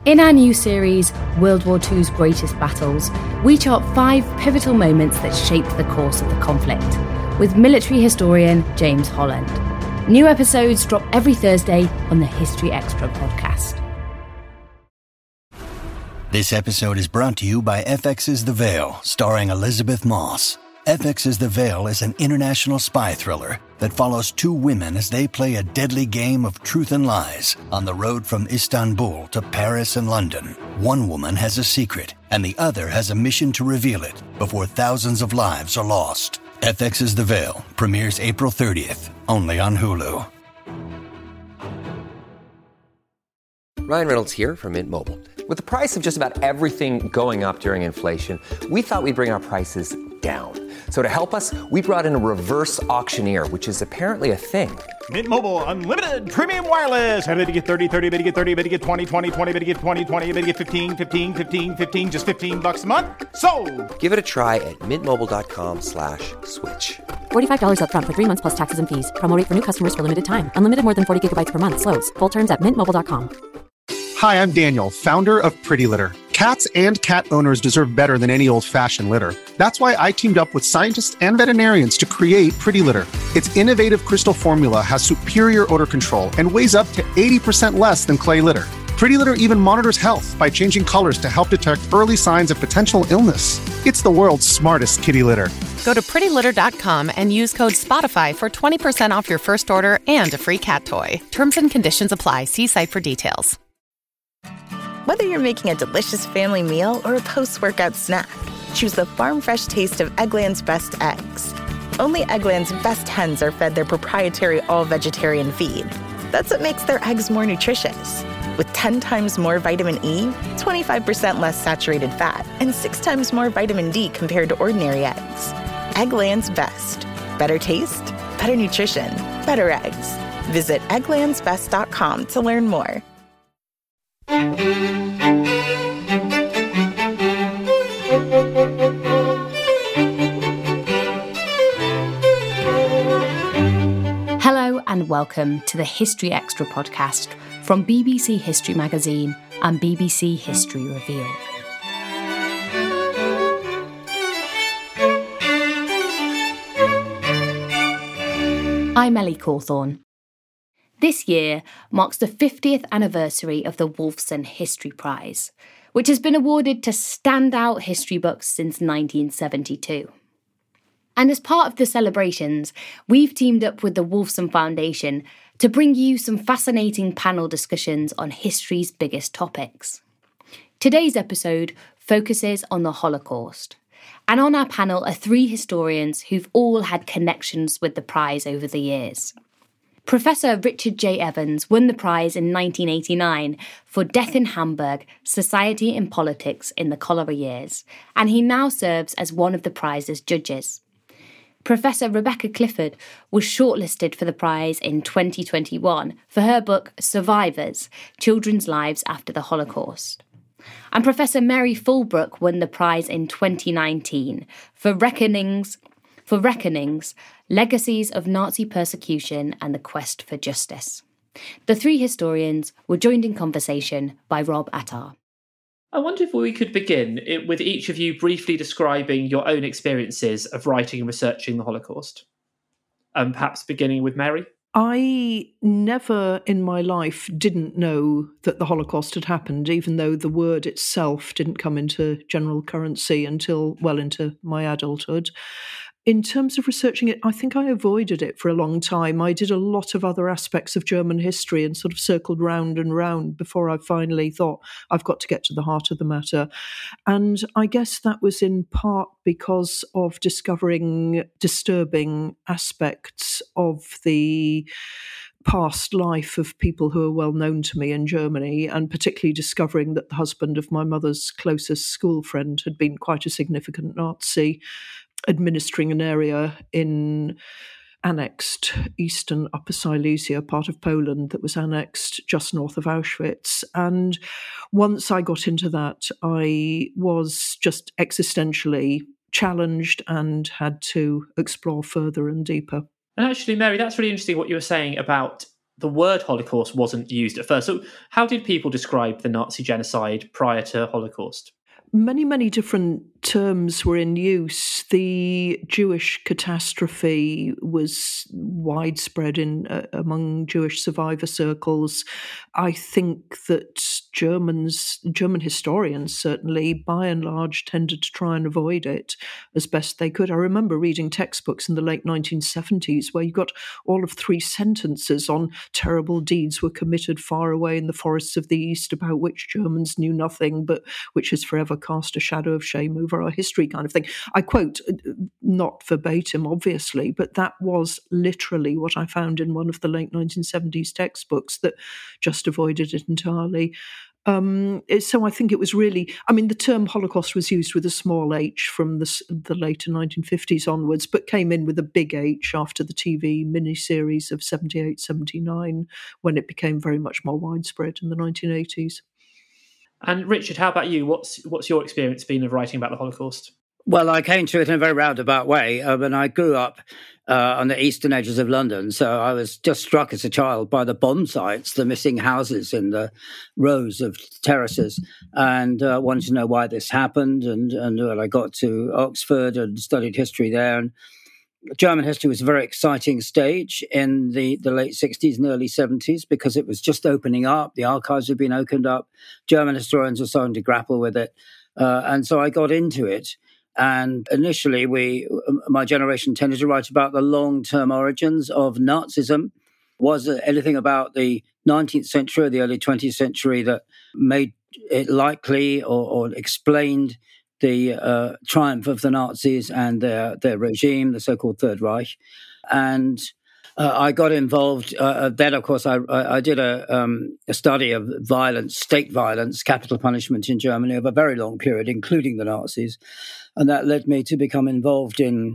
In our new series, World War II's Greatest Battles, we chart 5 pivotal moments that shaped the course of the conflict, with military historian James Holland. New episodes drop every Thursday on the History Extra podcast. This episode is brought to you by FX's The Veil, starring Elizabeth Moss. FX's The Veil is an international spy thriller that follows 2 women as they play a deadly game of truth and lies on the road from Istanbul to Paris and London. One woman has a secret, and the other has a mission to reveal it before thousands of lives are lost. FX's The Veil premieres April 30th, only on Hulu. Ryan Reynolds here from Mint Mobile. With the price of just about everything going up during inflation, we thought we'd bring our prices down. So to help us, we brought in a reverse auctioneer, which is apparently a thing. Mint Mobile Unlimited Premium Wireless. How to get 30, 30, bit to get 30, bit to get 20, 20, 20, bit to get 20, 20, bit to get 15, 15, 15, 15, just $15 a month? Sold! Give it a try at mintmobile.com/switch. $45 up front for 3 months plus taxes and fees. Promo rate for new customers for limited time. Unlimited more than 40 gigabytes per month. Slows full terms at mintmobile.com. Hi, I'm Daniel, founder of Pretty Litter. Cats and cat owners deserve better than any old-fashioned litter. That's why I teamed up with scientists and veterinarians to create Pretty Litter. Its innovative crystal formula has superior odor control and weighs up to 80% less than clay litter. Pretty Litter even monitors health by changing colors to help detect early signs of potential illness. It's the world's smartest kitty litter. Go to prettylitter.com and use code SPOTIFY for 20% off your first order and a free cat toy. Terms and conditions apply. See site for details. Whether you're making a delicious family meal or a post-workout snack, choose the farm-fresh taste of Eggland's Best eggs. Only Eggland's best hens are fed their proprietary all-vegetarian feed. That's what makes their eggs more nutritious. With 10 times more vitamin E, 25% less saturated fat, and 6 times more vitamin D compared to ordinary eggs. Eggland's Best. Better taste, better nutrition, better eggs. Visit egglandsbest.com to learn more. Hello and welcome to the History Extra podcast from BBC History Magazine and BBC History Revealed. I'm Ellie Cawthorne. This year marks the 50th anniversary of the Wolfson History Prize, which has been awarded to standout history books since 1972. And as part of the celebrations, we've teamed up with the Wolfson Foundation to bring you some fascinating panel discussions on history's biggest topics. Today's episode focuses on the Holocaust, and on our panel are 3 historians who've all had connections with the prize over the years. Professor Richard J. Evans won the prize in 1989 for Death in Hamburg, Society and Politics in the Cholera Years, and he now serves as one of the prize's judges. Professor Rebecca Clifford was shortlisted for the prize in 2021 for her book Survivors, Children's Lives After the Holocaust. And Professor Mary Fulbrook won the prize in 2019 for Reckonings, Legacies of Nazi Persecution and the Quest for Justice. The 3 historians were joined in conversation by Rob Attar. I wonder if we could begin with each of you briefly describing your own experiences of writing and researching the Holocaust. Perhaps beginning with Mary. I never in my life didn't know that the Holocaust had happened, even though the word itself didn't come into general currency until well into my adulthood. In terms of researching it, I think I avoided it for a long time. I did a lot of other aspects of German history and sort of circled round and round before I finally thought, I've got to get to the heart of the matter. And I guess that was in part because of discovering disturbing aspects of the past life of people who are well known to me in Germany, and particularly discovering that the husband of my mother's closest school friend had been quite a significant Nazi, administering an area in annexed eastern Upper Silesia, part of Poland that was annexed just north of Auschwitz. And once I got into that, I was just existentially challenged and had to explore further and deeper. And actually, Mary, that's really interesting what you were saying about the word Holocaust wasn't used at first. So how did people describe the Nazi genocide prior to Holocaust? Many, many different terms were in use. The Jewish catastrophe was widespread among Jewish survivor circles. I think that German historians certainly, by and large, tended to try and avoid it as best they could. I remember reading textbooks in the late 1970s where you got all of 3 sentences on terrible deeds were committed far away in the forests of the East about which Germans knew nothing, but which has forever cast a shadow of shame over our history, kind of thing. I quote, not verbatim, obviously, but that was literally what I found in one of the late 1970s textbooks that just avoided it entirely. So I think it was really, the term Holocaust was used with a small h from the later 1950s onwards, but came in with a big H after the TV miniseries of 78, 79, when it became very much more widespread in the 1980s. And Richard, how about you? What's your experience been of writing about the Holocaust? Well, I came to it in a very roundabout way. When I grew up on the eastern edges of London, so I was just struck as a child by the bomb sites, the missing houses in the rows of terraces, and wanted to know why this happened. And I got to Oxford and studied history there. And German history was a very exciting stage in the late 60s and early 70s because it was just opening up. The archives had been opened up. German historians were starting to grapple with it. And so I got into it. And initially, my generation tended to write about the long-term origins of Nazism. Was there anything about the 19th century or the early 20th century that made it likely or explained the triumph of the Nazis and their regime, the so-called Third Reich? And I got involved. Then, of course, I did a study of violence, state violence, capital punishment in Germany over a very long period, including the Nazis. And that led me to become involved in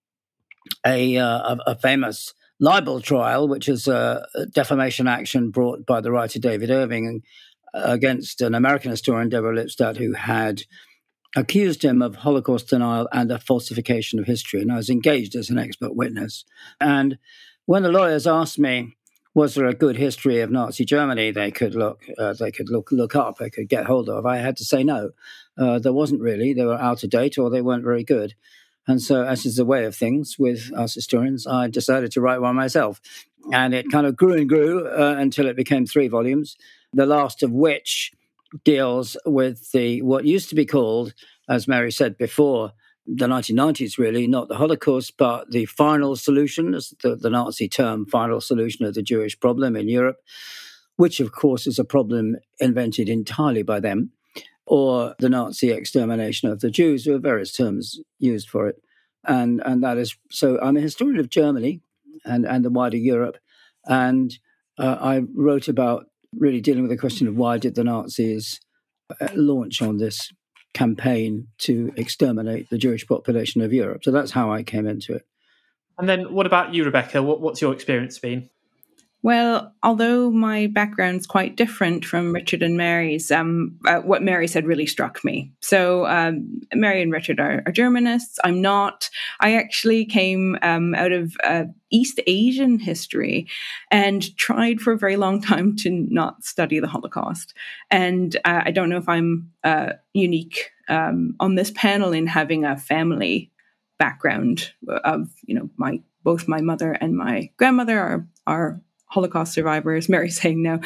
a famous libel trial, which is a defamation action brought by the writer David Irving against an American historian, Deborah Lipstadt, who had accused him of Holocaust denial and a falsification of history. And I was engaged as an expert witness. And when the lawyers asked me, was there a good history of Nazi Germany they could look up, they could get hold of, I had to say no. There wasn't really. They were out of date or they weren't very good. And so, as is the way of things with us historians, I decided to write one myself. And it kind of grew and grew until it became 3 volumes, the last of which deals with what used to be called, as Mary said before, the 1990s, really, not the Holocaust, but the final solution, the Nazi term, final solution of the Jewish problem in Europe, which, of course, is a problem invented entirely by them, or the Nazi extermination of the Jews. There are various terms used for it. And that is, so I'm a historian of Germany and the wider Europe. And I wrote about really dealing with the question of why did the Nazis launch on this campaign to exterminate the Jewish population of Europe. So that's how I came into it. And then what about you, Rebecca? What's your experience been? Well, although my background's quite different from Richard and Mary's, what Mary said really struck me. So Mary and Richard are Germanists. I'm not. I actually came out of East Asian history and tried for a very long time to not study the Holocaust. And I don't know if I'm unique on this panel in having a family background of, both my mother and my grandmother are Holocaust survivors. Mary's saying no.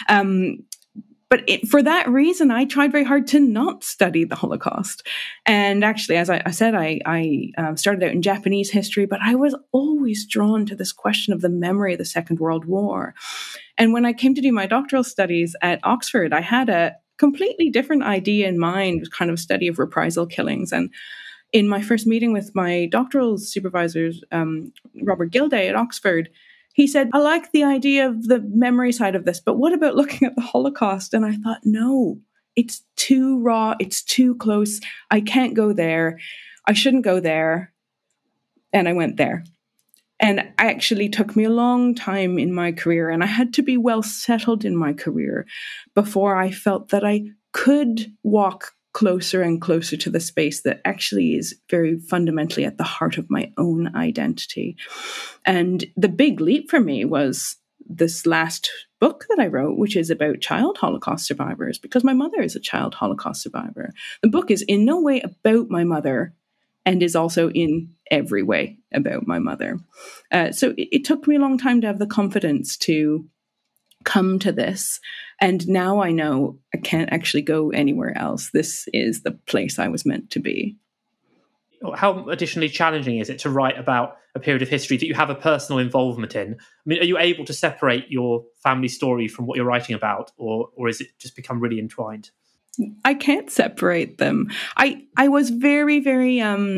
But for that reason, I tried very hard to not study the Holocaust. And actually, as I said, I started out in Japanese history, but I was always drawn to this question of the memory of the Second World War. And when I came to do my doctoral studies at Oxford, I had a completely different idea in mind, kind of study of reprisal killings. And in my first meeting with my doctoral supervisors, Robert Gilday at Oxford, he said, I like the idea of the memory side of this, but what about looking at the Holocaust? And I thought, no, it's too raw. It's too close. I can't go there. I shouldn't go there. And I went there. And it actually took me a long time in my career, and I had to be well settled in my career before I felt that I could walk closer and closer to the space that actually is very fundamentally at the heart of my own identity. And the big leap for me was this last book that I wrote, which is about child Holocaust survivors, because my mother is a child Holocaust survivor. The book is in no way about my mother and is also in every way about my mother. So it took me a long time to have the confidence to come to this. And now I know I can't actually go anywhere else. This is the place I was meant to be. How additionally challenging is it to write about a period of history that you have a personal involvement in? I mean, are you able to separate your family story from what you're writing about, or is it just become really entwined? I can't separate them. I was very, very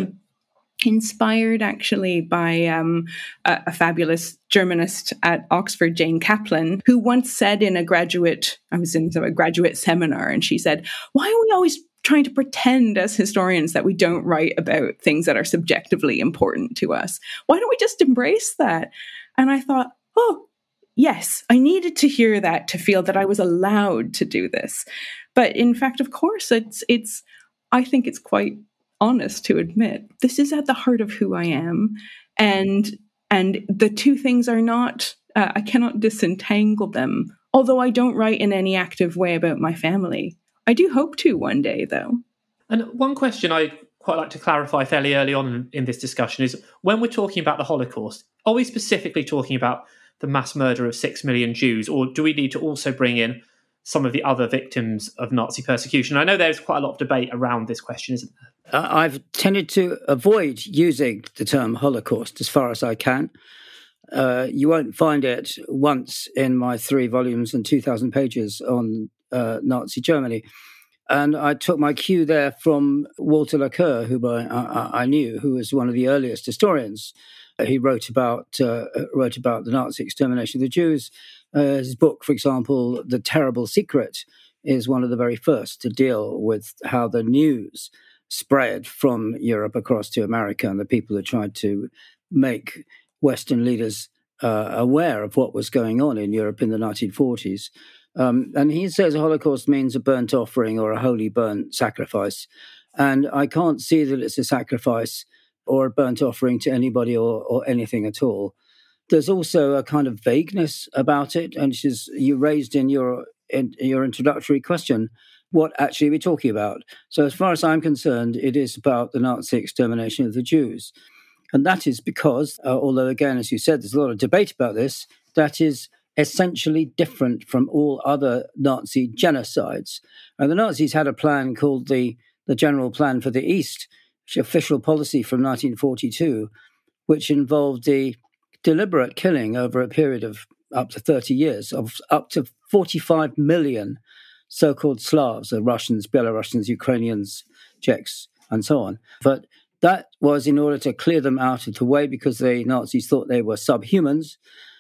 inspired actually by a fabulous Germanist at Oxford, Jane Kaplan, who once said I was in a graduate seminar, and she said, "Why are we always trying to pretend as historians that we don't write about things that are subjectively important to us? Why don't we just embrace that?" And I thought, oh, yes, I needed to hear that to feel that I was allowed to do this. But in fact, of course, I think it's quite honest to admit this is at the heart of who I am. And the two things are not, I cannot disentangle them, although I don't write in any active way about my family. I do hope to one day, though. And one question I quite like to clarify fairly early on in this discussion is, when we're talking about the Holocaust, are we specifically talking about the mass murder of 6 million Jews, or do we need to also bring in some of the other victims of Nazi persecution? I know there's quite a lot of debate around this question, isn't there? I've tended to avoid using the term Holocaust as far as I can. You won't find it once in my 3 volumes and 2,000 pages on Nazi Germany. And I took my cue there from Walter Laqueur, who I knew, who was one of the earliest historians. He wrote about the Nazi extermination of the Jews. His book, for example, The Terrible Secret, is one of the very first to deal with how the news spread from Europe across to America, and the people who tried to make Western leaders aware of what was going on in Europe in the 1940s. And he says a Holocaust means a burnt offering or a holy burnt sacrifice. And I can't see that it's a sacrifice or a burnt offering to anybody or anything at all. There's also a kind of vagueness about it, and you raised in your introductory question, what actually are we talking about? So as far as I'm concerned, it is about the Nazi extermination of the Jews. And that is because, although again, as you said, there's a lot of debate about this, that is essentially different from all other Nazi genocides. And the Nazis had a plan called the General Plan for the East, which official policy from 1942, which involved the deliberate killing over a period of up to 30 years of up to 45 million so-called Slavs, Russians, Belarusians, Ukrainians, Czechs, and so on. But that was in order to clear them out of the way because the Nazis thought they were subhumans,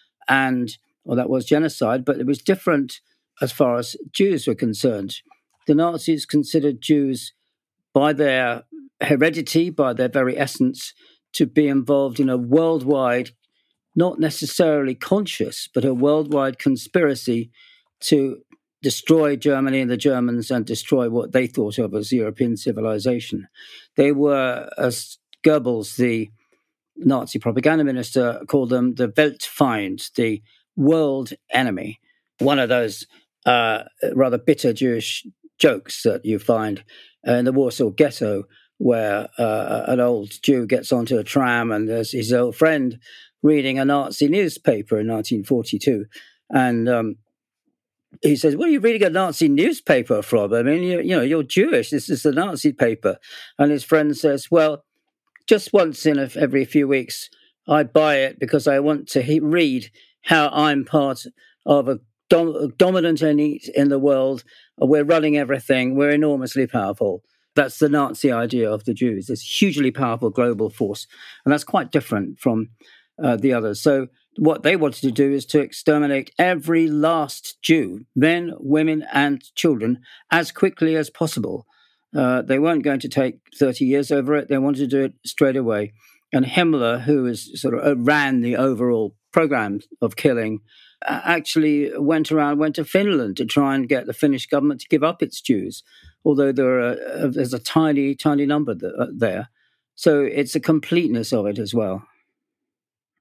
that was genocide, but it was different as far as Jews were concerned. The Nazis considered Jews, by their heredity, by their very essence, to be involved in a worldwide, not necessarily conscious, but a worldwide conspiracy to destroy Germany and the Germans and destroy what they thought of as European civilization. They were, as Goebbels, the Nazi propaganda minister, called them the Weltfeind, the world enemy. One of those rather bitter Jewish jokes that you find in the Warsaw Ghetto, where an old Jew gets onto a tram and there's his old friend reading a Nazi newspaper in 1942. And he says, "What are you reading a Nazi newspaper from? I mean, you're Jewish. This is the Nazi paper." And his friend says, "Well, just once in every few weeks, I buy it because I want to read how I'm part of a dominant elite in the world. We're running everything. We're enormously powerful." That's the Nazi idea of the Jews, this hugely powerful global force. And that's quite different from the others. So what they wanted to do is to exterminate every last Jew, men, women, and children, as quickly as possible. They weren't going to take 30 years over it. They wanted to do it straight away. And Himmler, who ran the overall program of killing, actually went to Finland to try and get the Finnish government to give up its Jews, although there's a tiny, tiny number there. So it's a completeness of it as well.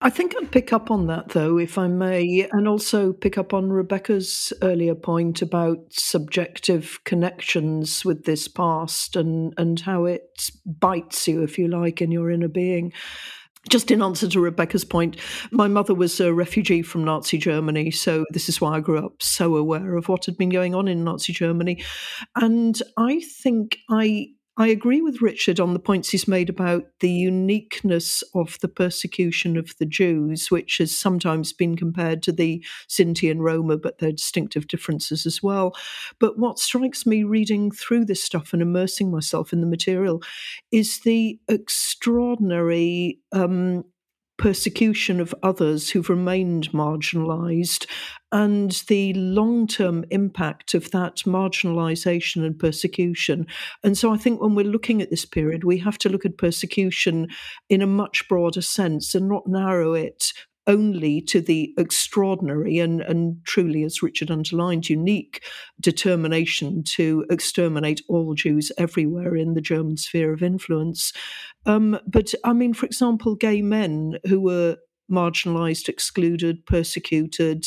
I think I'd pick up on that, though, if I may, and also pick up on Rebecca's earlier point about subjective connections with this past and how it bites you, if you like, in your inner being. Just in answer to Rebecca's point, my mother was a refugee from Nazi Germany, so this is why I grew up so aware of what had been going on in Nazi Germany. And I think I agree with Richard on the points he's made about the uniqueness of the persecution of the Jews, which has sometimes been compared to the Sinti and Roma, but there are distinctive differences as well. But what strikes me reading through this stuff and immersing myself in the material is the extraordinary persecution of others who've remained marginalised and the long-term impact of that marginalisation and persecution. And so I think when we're looking at this period, we have to look at persecution in a much broader sense and not narrow it only to the extraordinary and truly, as Richard underlined, unique determination to exterminate all Jews everywhere in the German sphere of influence. But, I mean, for example, gay men who were marginalised, excluded, persecuted,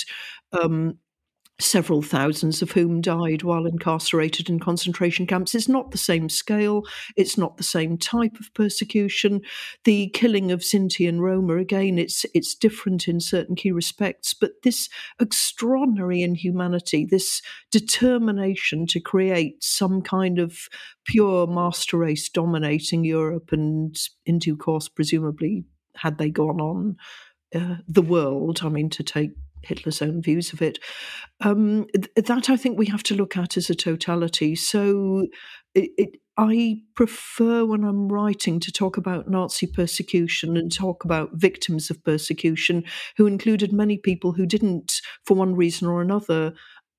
several thousands of whom died while incarcerated in concentration camps. It's not the same scale. It's not the same type of persecution. The killing of Sinti and Roma, again, it's different in certain key respects. But this extraordinary inhumanity, this determination to create some kind of pure master race dominating Europe and, in due course, presumably, had they gone on, the world, I mean, to take Hitler's own views of it, that I think we have to look at as a totality. So I prefer, when I'm writing, to talk about Nazi persecution and talk about victims of persecution, who included many people who didn't, for one reason or another,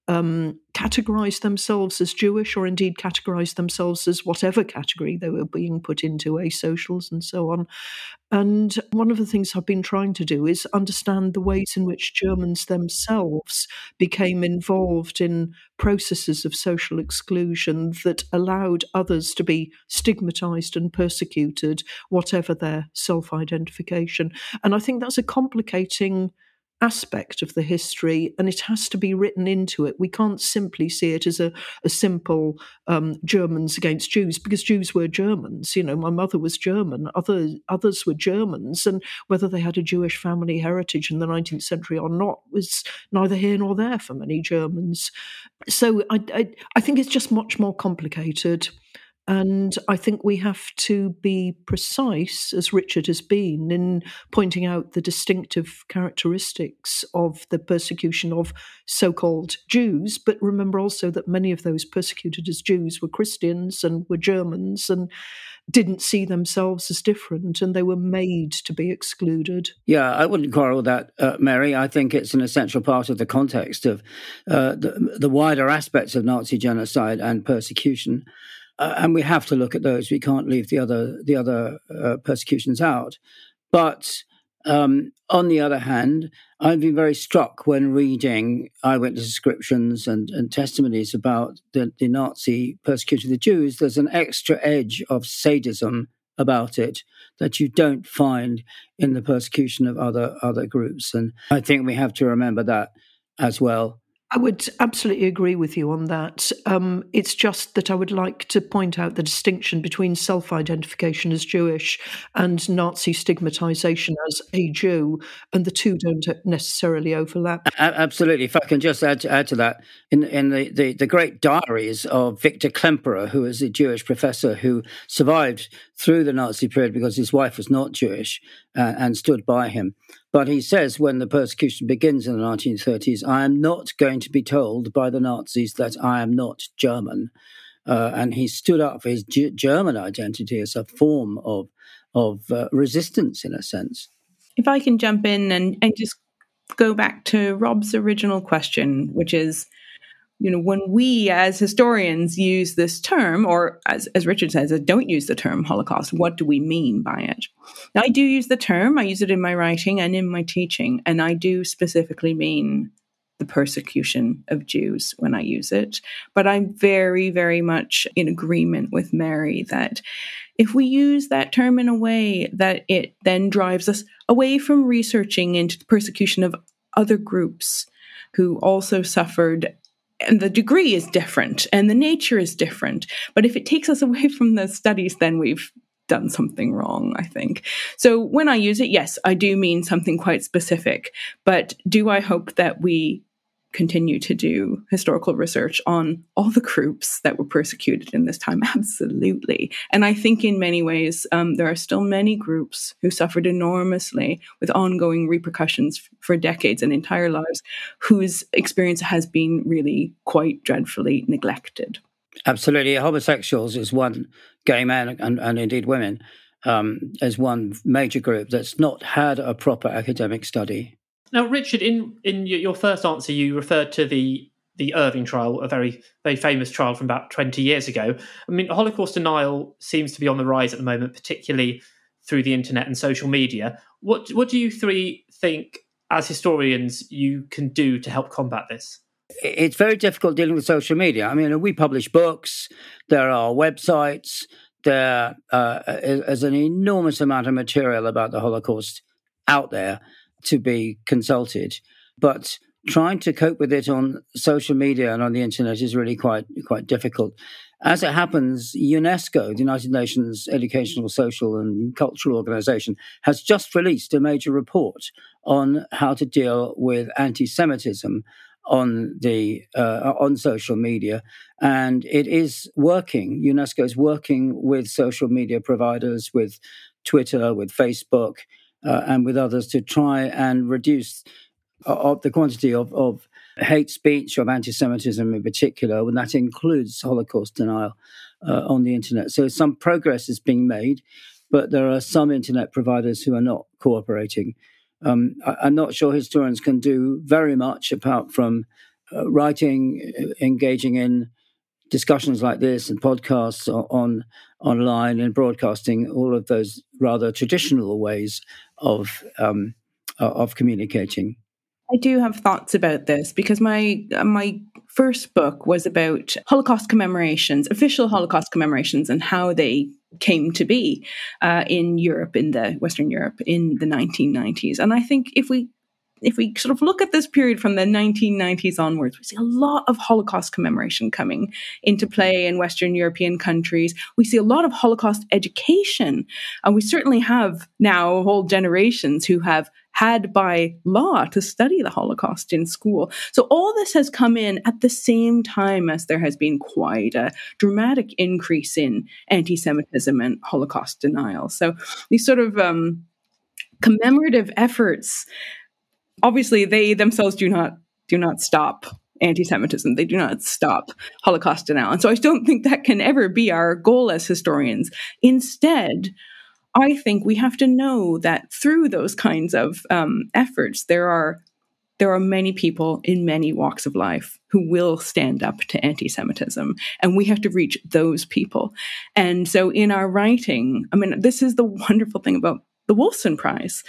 categorise themselves as Jewish, or indeed categorise themselves as whatever category they were being put into, asocials and so on. And one of the things I've been trying to do is understand the ways in which Germans themselves became involved in processes of social exclusion that allowed others to be stigmatised and persecuted, whatever their self-identification. And I think that's a complicating aspect of the history, and it has to be written into it. We can't simply see it as a simple Germans against Jews, because Jews were Germans. You know, my mother was German, others were Germans, and whether they had a Jewish family heritage in the 19th century or not was neither here nor there for many Germans. So I think it's just much more complicated. And I think we have to be precise, as Richard has been, in pointing out the distinctive characteristics of the persecution of so-called Jews. But remember also that many of those persecuted as Jews were Christians and were Germans and didn't see themselves as different, and they were made to be excluded. Yeah, I wouldn't quarrel with that, Mary. I think it's an essential part of the context of the wider aspects of Nazi genocide and persecution. And we have to look at those. We can't leave the other persecutions out. But on the other hand, I've been very struck when reading eyewitness descriptions and testimonies about the Nazi persecution of the Jews. There's an extra edge of sadism about it that you don't find in the persecution of other groups. And I think we have to remember that as well. I would absolutely agree with you on that. It's just that I would like to point out the distinction between self-identification as Jewish and Nazi stigmatization as a Jew, and the two don't necessarily overlap. Absolutely. If I can just add to that, in the great diaries of Victor Klemperer, who is a Jewish professor who survived through the Nazi period because his wife was not Jewish and stood by him. But he says when the persecution begins in the 1930s, I am not going to be told by the Nazis that I am not German. And he stood up for his German identity as a form of resistance, in a sense. If I can jump in and just go back to Rob's original question, which is, you know, when we as historians use this term, or as Richard says, don't use the term Holocaust, what do we mean by it? Now, I do use the term. I use it in my writing and in my teaching, and I do specifically mean the persecution of Jews when I use it. But I'm very, very much in agreement with Mary that if we use that term in a way that it then drives us away from researching into the persecution of other groups who also suffered, and the degree is different and the nature is different. But if it takes us away from the studies, then we've done something wrong, I think. So when I use it, yes, I do mean something quite specific. But do I hope that we continue to do historical research on all the groups that were persecuted in this time? Absolutely. And I think in many ways, there are still many groups who suffered enormously with ongoing repercussions for decades and entire lives, whose experience has been really quite dreadfully neglected. Absolutely. Homosexuals is one, gay men and indeed women, as one major group that's not had a proper academic study. Now, Richard, in your first answer, you referred to the Irving trial, a very, very famous trial from about 20 years ago. I mean, Holocaust denial seems to be on the rise at the moment, particularly through the internet and social media. What do you three think, as historians, you can do to help combat this? It's very difficult dealing with social media. I mean, we publish books, there are websites, there is an enormous amount of material about the Holocaust out there to be consulted. But trying to cope with it on social media and on the internet is really quite difficult. As it happens, UNESCO, the United Nations Educational, Social and Cultural Organization, has just released a major report on how to deal with anti-Semitism on social media, and it is working. UNESCO is working with social media providers, with Twitter, with Facebook, and with others to try and reduce the quantity of hate speech, of anti-Semitism in particular, and that includes Holocaust denial on the internet. So some progress is being made, but there are some internet providers who are not cooperating. I'm not sure historians can do very much apart from writing, engaging in discussions like this and podcasts online and broadcasting, all of those rather traditional ways of communicating. I do have thoughts about this because my first book was about Holocaust commemorations, official Holocaust commemorations, and how they came to be in Europe, in the Western Europe, in the 1990s. And I think if we sort of look at this period from the 1990s onwards, we see a lot of Holocaust commemoration coming into play in Western European countries. We see a lot of Holocaust education. And we certainly have now whole generations who have had by law to study the Holocaust in school. So all this has come in at the same time as there has been quite a dramatic increase in anti-Semitism and Holocaust denial. So these sort of commemorative efforts, obviously, they themselves do not stop anti-Semitism. They do not stop Holocaust denial. And so I don't think that can ever be our goal as historians. Instead, I think we have to know that through those kinds of efforts, there are many people in many walks of life who will stand up to anti-Semitism, and we have to reach those people. And so in our writing, I mean, this is the wonderful thing about the Wolfson Prize.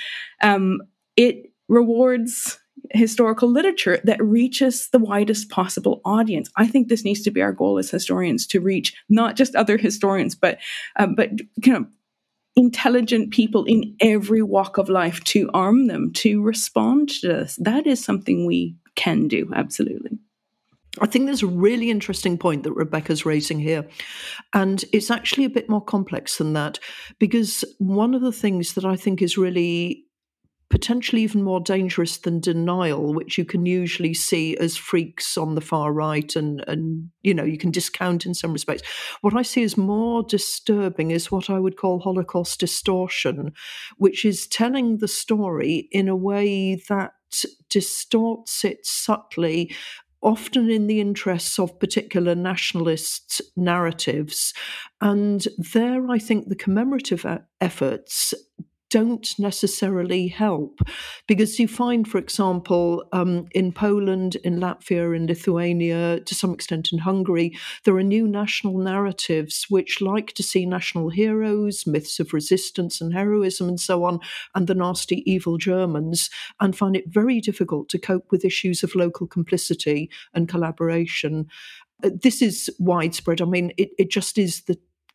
It rewards historical literature that reaches the widest possible audience. I think this needs to be our goal as historians, to reach not just other historians, but intelligent people in every walk of life, to arm them to respond to this. That is something we can do, absolutely. I think there's a really interesting point that Rebecca's raising here. And it's actually a bit more complex than that, because one of the things that I think is really potentially even more dangerous than denial, which you can usually see as freaks on the far right and you can discount in some respects. What I see as more disturbing is what I would call Holocaust distortion, which is telling the story in a way that distorts it subtly, often in the interests of particular nationalist narratives. And there, I think the commemorative efforts don't necessarily help, because you find, for example, in Poland, in Latvia, in Lithuania, to some extent in Hungary, there are new national narratives which like to see national heroes, myths of resistance and heroism and so on, and the nasty evil Germans, and find it very difficult to cope with issues of local complicity and collaboration. This is widespread. I mean, it just is the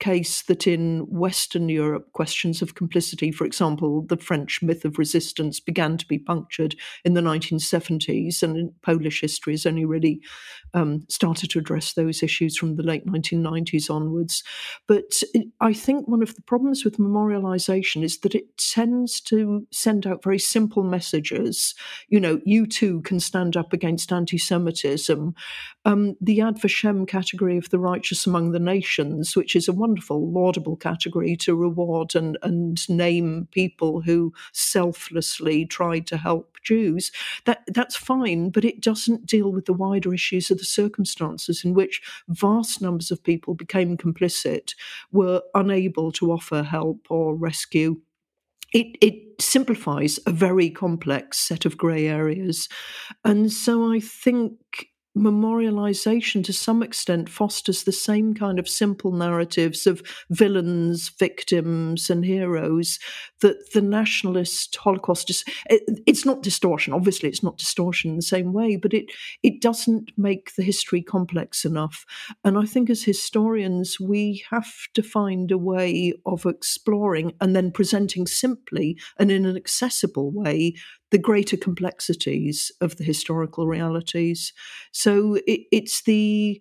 case that in Western Europe, questions of complicity, for example, the French myth of resistance began to be punctured in the 1970s, and Polish history has only really started to address those issues from the late 1990s onwards. But I think one of the problems with memorialization is that it tends to send out very simple messages. You too can stand up against anti-Semitism. The Yad Vashem category of the righteous among the nations, which is a wonderful, laudable category to reward and name people who selflessly tried to help Jews, that's fine, but it doesn't deal with the wider issues of the circumstances in which vast numbers of people became complicit, were unable to offer help or rescue. It simplifies a very complex set of grey areas. And so I think memorialization to some extent fosters the same kind of simple narratives of villains, victims, and heroes that the nationalist Holocaust is. It's not distortion. Obviously, it's not distortion in the same way, but it doesn't make the history complex enough. And I think as historians, we have to find a way of exploring and then presenting simply and in an accessible way the greater complexities of the historical realities. So it's the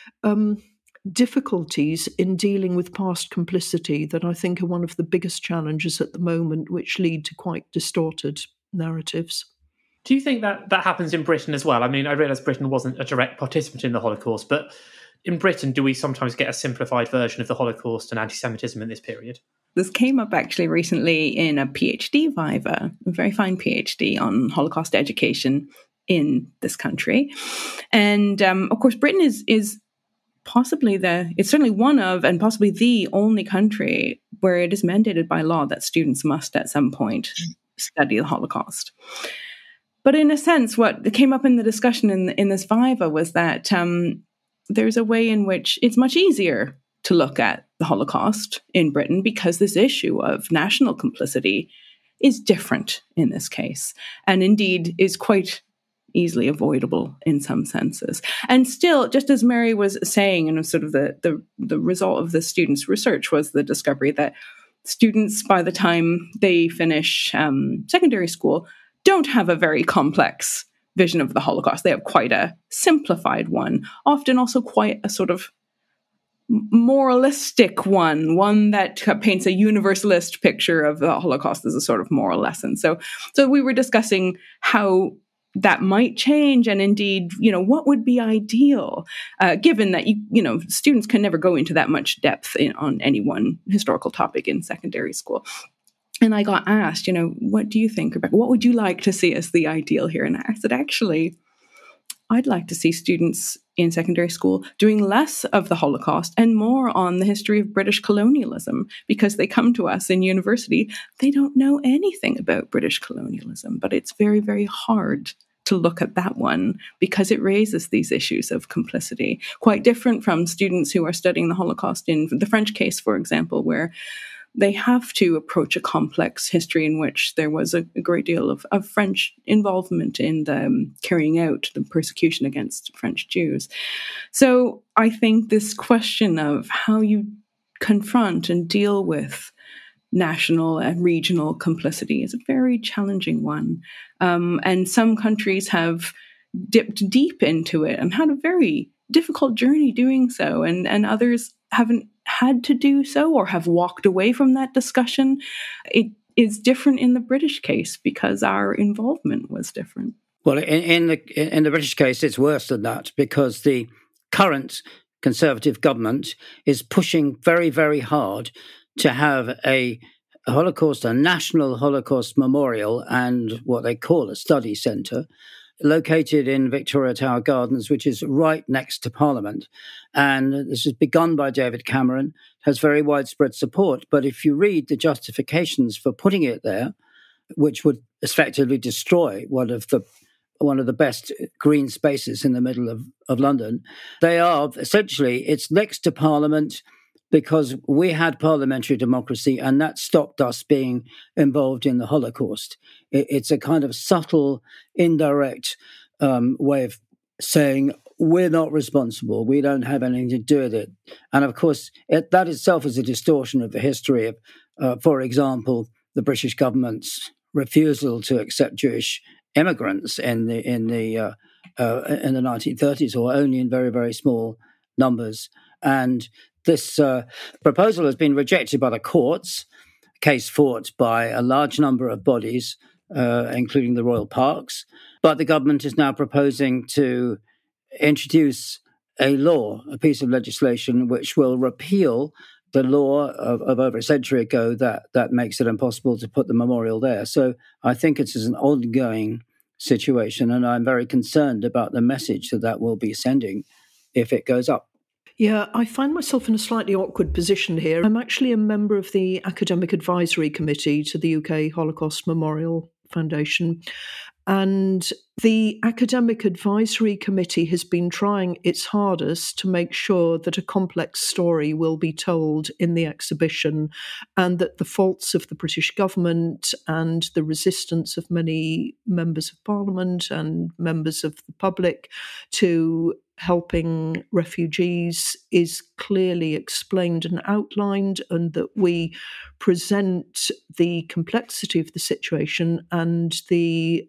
difficulties in dealing with past complicity that I think are one of the biggest challenges at the moment, which lead to quite distorted narratives. Do you think that happens in Britain as well? I mean, I realise Britain wasn't a direct participant in the Holocaust, but in Britain, do we sometimes get a simplified version of the Holocaust and anti-Semitism in this period? This came up actually recently in a PhD viva, a very fine PhD on Holocaust education in this country. And of course, Britain is possibly it's certainly one of, and possibly the only country where it is mandated by law that students must at some point study the Holocaust. But in a sense, what came up in the discussion in this viva was that there's a way in which it's much easier to look at the Holocaust in Britain because this issue of national complicity is different in this case, and indeed is quite easily avoidable in some senses. And still, just as Mary was saying, and sort of the result of the students' research was the discovery that students, by the time they finish secondary school, don't have a very complex vision of the Holocaust. They have quite a simplified one, often also quite a sort of moralistic one that paints a universalist picture of the Holocaust as a sort of moral lesson. So we were discussing how that might change, and indeed, what would be ideal, given that students can never go into that much depth on any one historical topic in secondary school. And I got asked, what do you think, Rebecca? What would you like to see as the ideal here? And I said, actually, I'd like to see students in secondary school doing less of the Holocaust and more on the history of British colonialism, because they come to us in university, they don't know anything about British colonialism, but it's very, very hard to look at that one because it raises these issues of complicity, quite different from students who are studying the Holocaust in the French case, for example, where they have to approach a complex history in which there was a great deal of French involvement in the carrying out the persecution against French Jews. So I think this question of how you confront and deal with national and regional complicity is a very challenging one. And some countries have dipped deep into it and had a very difficult journey doing so, and others haven't had to do so or have walked away from that discussion. It is different in the British case because our involvement was different. Well, in the British case, it's worse than that because the current Conservative government is pushing very, very hard to have a national Holocaust memorial and what they call a study centre located in Victoria Tower Gardens, which is right next to Parliament. And this is begun by David Cameron, has very widespread support. But if you read the justifications for putting it there, which would effectively destroy one of the best green spaces in the middle of London, they are essentially, it's next to Parliament because we had parliamentary democracy and that stopped us being involved in the Holocaust. It's a kind of subtle, indirect way of saying we're not responsible. We don't have anything to do with it. And of course, that itself is a distortion of the history of, for example, the British government's refusal to accept Jewish immigrants in the 1930s, or only in very, very small numbers. And this proposal has been rejected by the courts, case fought by a large number of bodies, including the Royal Parks. But the government is now proposing to introduce a piece of legislation, which will repeal the law of over a century ago that makes it impossible to put the memorial there. So I think it is an ongoing situation, and I'm very concerned about the message that will be sending if it goes up. Yeah, I find myself in a slightly awkward position here. I'm actually a member of the Academic Advisory Committee to the UK Holocaust Memorial Foundation. And the Academic Advisory Committee has been trying its hardest to make sure that a complex story will be told in the exhibition, and that the faults of the British government and the resistance of many members of Parliament and members of the public to helping refugees is clearly explained and outlined, and that we present the complexity of the situation and the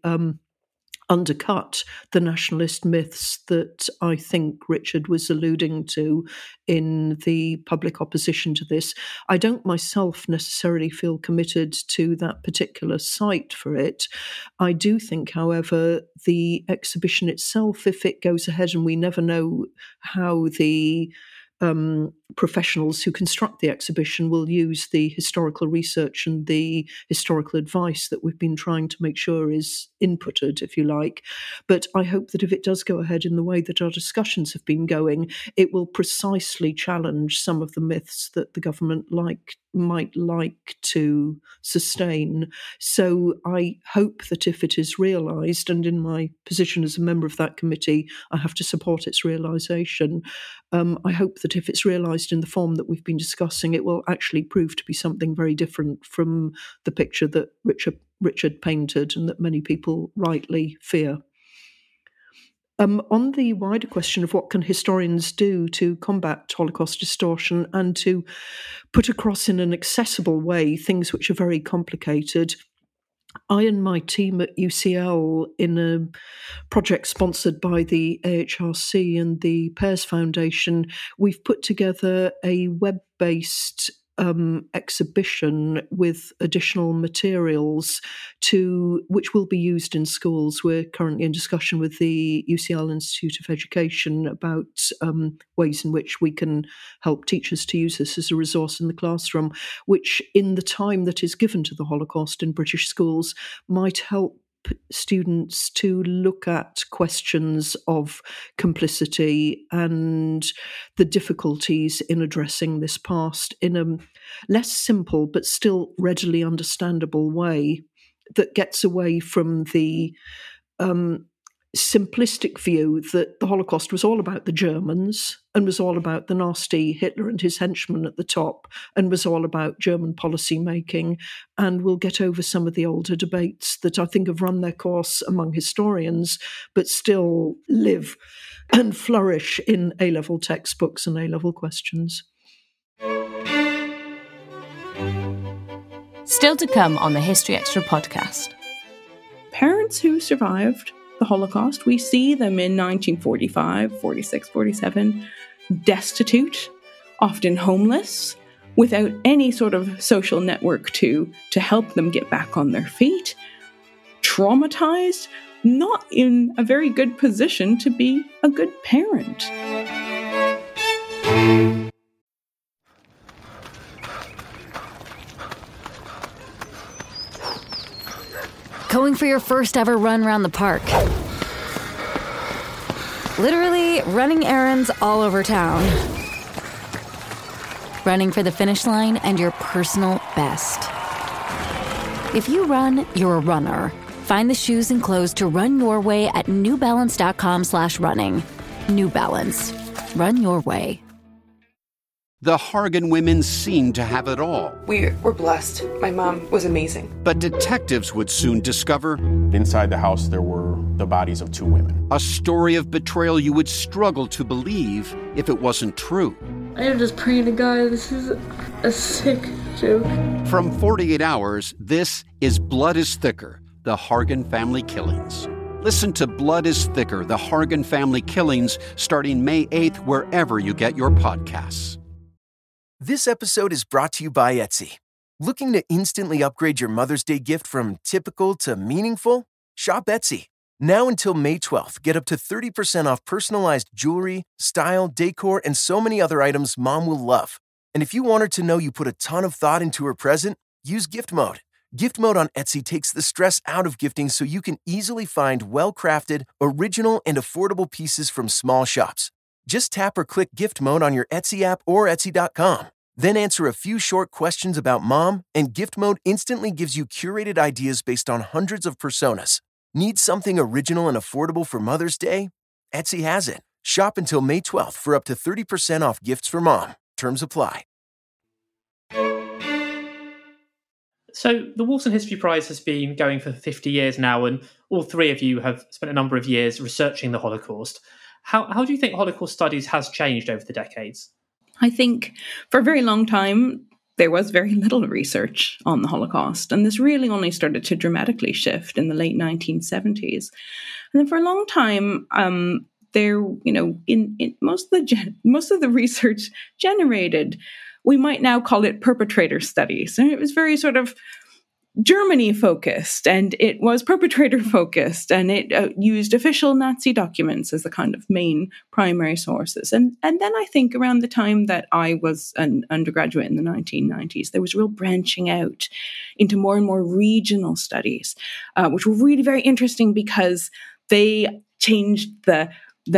undercut the nationalist myths that I think Richard was alluding to in the public opposition to this. I don't myself necessarily feel committed to that particular site for it. I do think, however, the exhibition itself, if it goes ahead, and we never know how the professionals who construct the exhibition will use the historical research and the historical advice that we've been trying to make sure is inputted, if you like. But I hope that if it does go ahead in the way that our discussions have been going, it will precisely challenge some of the myths that the government might like to sustain. So I hope that if it is realised, and in my position as a member of that committee, I have to support its realisation, I hope that if it's realised in the form that we've been discussing, it will actually prove to be something very different from the picture that Richard painted and that many people rightly fear. On the wider question of what can historians do to combat Holocaust distortion and to put across in an accessible way things which are very complicated, I and my team at UCL, in a project sponsored by the AHRC and the Pears Foundation, we've put together a web-based exhibition with additional materials which will be used in schools. We're currently in discussion with the UCL Institute of Education about ways in which we can help teachers to use this as a resource in the classroom, which in the time that is given to the Holocaust in British schools might help students to look at questions of complicity and the difficulties in addressing this past in a less simple but still readily understandable way that gets away from the simplistic view that the Holocaust was all about the Germans and was all about the nasty Hitler and his henchmen at the top and was all about German policy making, and will get over some of the older debates that I think have run their course among historians but still live and flourish in A-level textbooks and A-level questions. Still to come on the History Extra podcast. Parents who survived the Holocaust, we see them in 1945, 46, 47, destitute, often homeless, without any sort of social network to help them get back on their feet, traumatized, not in a very good position to be a good parent. Going for your first ever run around the park. Literally running errands all over town. Running for the finish line and your personal best. If you run, you're a runner. Find the shoes and clothes to run your way at newbalance.com/running. New Balance. Run your way. The Hargan women seemed to have it all. We were blessed. My mom was amazing. But detectives would soon discover... Inside the house, there were the bodies of 2 women. A story of betrayal you would struggle to believe if it wasn't true. I am just praying to God, this is a sick joke. From 48 Hours, this is Blood is Thicker, the Hargan family killings. Listen to Blood is Thicker, the Hargan family killings, starting May 8th, wherever you get your podcasts. This episode is brought to you by Etsy. Looking to instantly upgrade your Mother's Day gift from typical to meaningful? Shop Etsy. Now until May 12th, get up to 30% off personalized jewelry, style, decor, and so many other items Mom will love. And if you want her to know you put a ton of thought into her present, use Gift Mode. Gift Mode on Etsy takes the stress out of gifting so you can easily find well-crafted, original, and affordable pieces from small shops. Just tap or click Gift Mode on your Etsy app or Etsy.com. Then answer a few short questions about Mom, and Gift Mode instantly gives you curated ideas based on hundreds of personas. Need something original and affordable for Mother's Day? Etsy has it. Shop until May 12th for up to 30% off gifts for Mom. Terms apply. So the Wolfson History Prize has been going for 50 years now, and all 3 of you have spent a number of years researching the Holocaust. How do you think Holocaust studies has changed over the decades? I think for a very long time, there was very little research on the Holocaust. And this really only started to dramatically shift in the late 1970s. And then for a long time, in most of the research generated, we might now call it perpetrator studies. And it was very sort of Germany focused, and it was perpetrator focused, and it used official Nazi documents as the kind of main primary sources. And then I think around the time that I was an undergraduate in the 1990s, there was real branching out into more and more regional studies, which were really very interesting because they changed the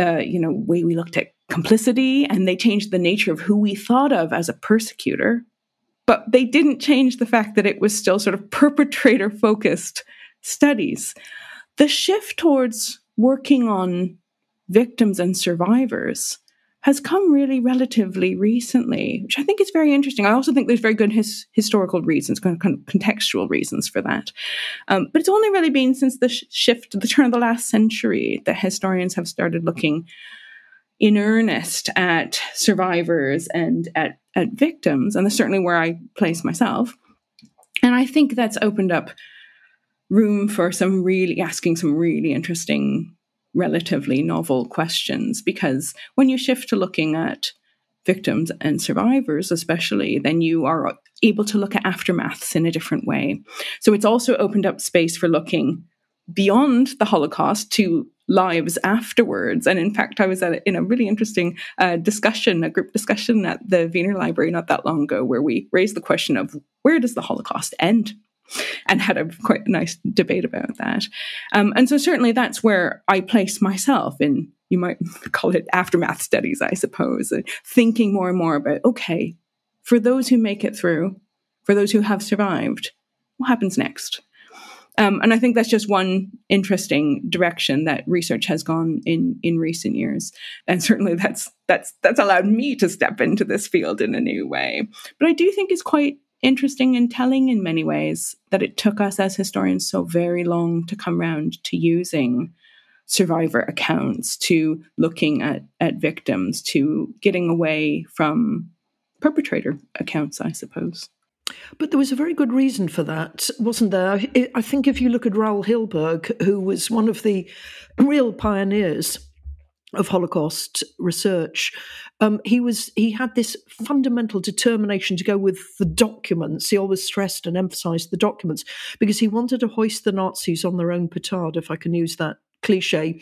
way we looked at complicity, and they changed the nature of who we thought of as a persecutor. But they didn't change the fact that it was still sort of perpetrator-focused studies. The shift towards working on victims and survivors has come really relatively recently, which I think is very interesting. I also think there's very good historical reasons, kind of contextual reasons for that. But it's only really been since the shift at the turn of the last century that historians have started looking in earnest at survivors and at victims, and that's certainly where I place myself. And I think that's opened up room for asking some really interesting, relatively novel questions, because when you shift to looking at victims and survivors especially, then you are able to look at aftermaths in a different way. So it's also opened up space for looking beyond the Holocaust to lives afterwards. And in fact, I was in a really interesting a group discussion at the Wiener Library not that long ago, where we raised the question of where does the Holocaust end? And had a quite nice debate about that. And so certainly that's where I place myself in, you might call it aftermath studies, I suppose, thinking more and more about, okay, for those who make it through, for those who have survived, what happens next? And I think that's just one interesting direction that research has gone in recent years. And certainly that's allowed me to step into this field in a new way. But I do think it's quite interesting and telling in many ways that it took us as historians so very long to come around to using survivor accounts, to looking at victims, to getting away from perpetrator accounts, I suppose. But there was a very good reason for that, wasn't there? I think if you look at Raoul Hilberg, who was one of the real pioneers of Holocaust research, he had this fundamental determination to go with the documents. He always stressed and emphasized the documents because he wanted to hoist the Nazis on their own petard, if I can use that cliche.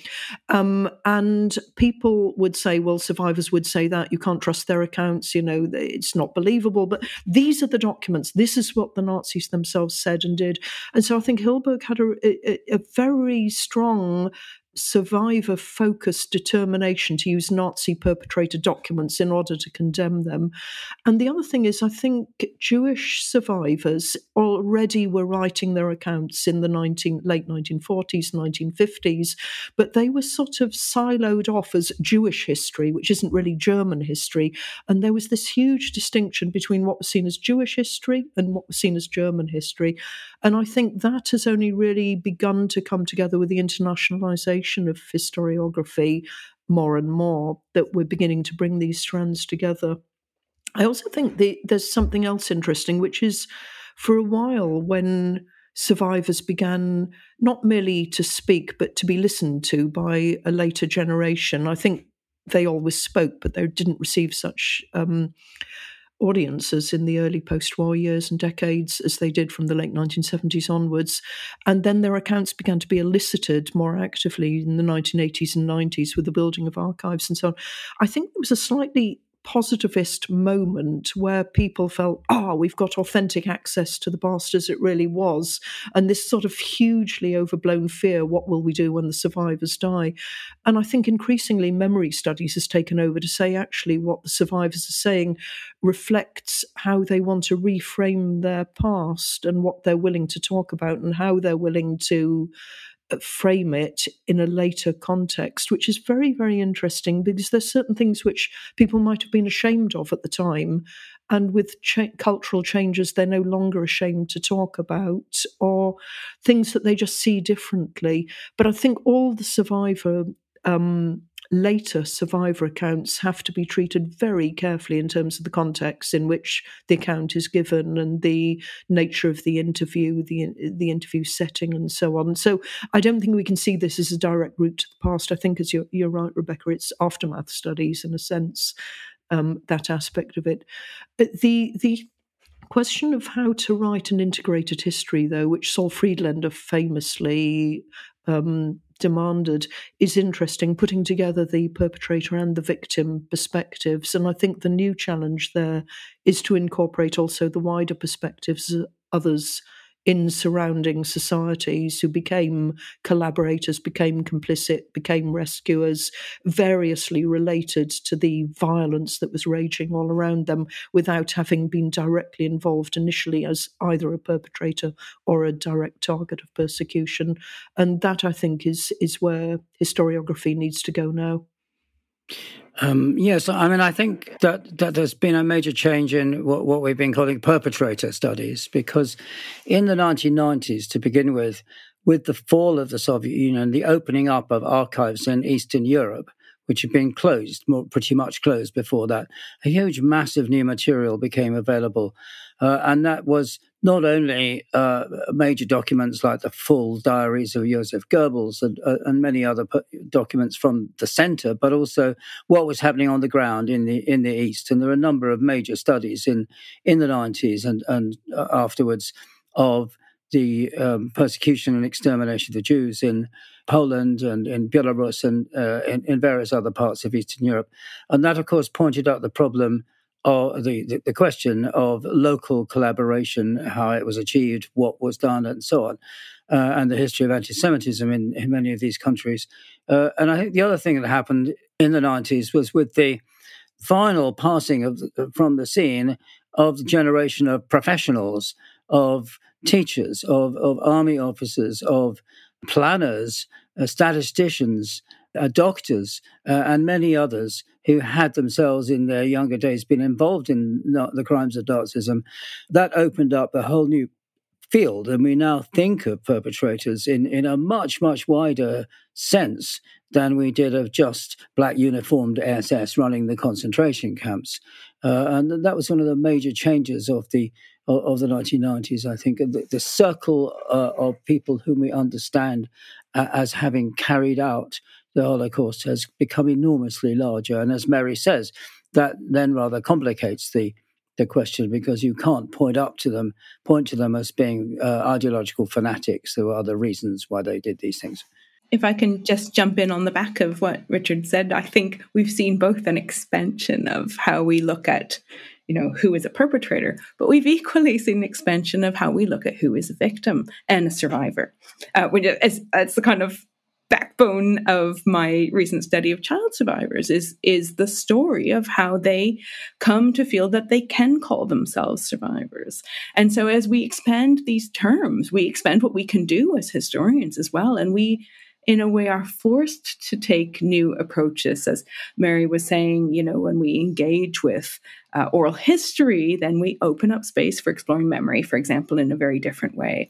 And people would say, well, survivors would say that you can't trust their accounts, it's not believable. But these are the documents. This is what the Nazis themselves said and did. And so I think Hilberg had a very strong survivor-focused determination to use Nazi perpetrator documents in order to condemn them. And the other thing is, I think Jewish survivors already were writing their accounts in the late 1940s, 1950s, but they were sort of siloed off as Jewish history, which isn't really German history. And there was this huge distinction between what was seen as Jewish history and what was seen as German history. And I think that has only really begun to come together with the internationalization of historiography more and more, that we're beginning to bring these strands together. I also think there's something else interesting, which is for a while when survivors began not merely to speak, but to be listened to by a later generation. I think they always spoke, but they didn't receive such audiences in the early post-war years and decades as they did from the late 1970s onwards. And then their accounts began to be elicited more actively in the 1980s and 90s with the building of archives and so on. I think there was a slightly positivist moment where people felt, we've got authentic access to the past as it really was. And this sort of hugely overblown fear, what will we do when the survivors die? And I think increasingly memory studies has taken over to say actually what the survivors are saying reflects how they want to reframe their past and what they're willing to talk about and how they're willing to frame it in a later context, which is very, very interesting because there's certain things which people might have been ashamed of at the time, and with cultural changes they're no longer ashamed to talk about, or things that they just see differently. But I think all the later survivor accounts have to be treated very carefully in terms of the context in which the account is given and the nature of the interview, the interview setting and so on. So I don't think we can see this as a direct route to the past. I think, as you're right, Rebecca, it's aftermath studies in a sense, that aspect of it. The question of how to write an integrated history, though, which Saul Friedlander famously demanded, is interesting, putting together the perpetrator and the victim perspectives. And I think the new challenge there is to incorporate also the wider perspectives of others in surrounding societies who became collaborators, became complicit, became rescuers, variously related to the violence that was raging all around them without having been directly involved initially as either a perpetrator or a direct target of persecution. And that, I think, is where historiography needs to go now. Yes, I mean, I think that there's been a major change in what we've been calling perpetrator studies, because in the 1990s, to begin with the fall of the Soviet Union, the opening up of archives in Eastern Europe, which had been closed, pretty much closed before that, a huge, massive new material became available. And that was not only major documents like the full diaries of Joseph Goebbels and many other documents from the center, but also what was happening on the ground in the East. And there are a number of major studies in the 90s and afterwards of the persecution and extermination of the Jews in Poland and in Belarus and in various other parts of Eastern Europe. And that, of course, pointed out the problem or the question of local collaboration, how it was achieved, what was done, and so on, and the history of anti-Semitism in many of these countries. And I think the other thing that happened in the 90s was with the final passing from the scene of the generation of professionals, of teachers, of army officers, of planners, statisticians, doctors, and many others who had themselves in their younger days been involved in the crimes of Nazism. That opened up a whole new field, and we now think of perpetrators in a much, much wider sense than we did of just black uniformed SS running the concentration camps. And that was one of the major changes of the 1990s, I think. The circle of people whom we understand as having carried out the Holocaust has become enormously larger. And as Mary says, that then rather complicates the question, because you can't point to them as being ideological fanatics. There were other reasons why they did these things. If I can just jump in on the back of what Richard said, I think we've seen both an expansion of how we look at, who is a perpetrator, but we've equally seen an expansion of how we look at who is a victim and a survivor. It's the kind of backbone of my recent study of child survivors is the story of how they come to feel that they can call themselves survivors. And so as we expand these terms, we expand what we can do as historians as well. And we, in a way, are forced to take new approaches. As Mary was saying, when we engage with oral history, then we open up space for exploring memory, for example, in a very different way.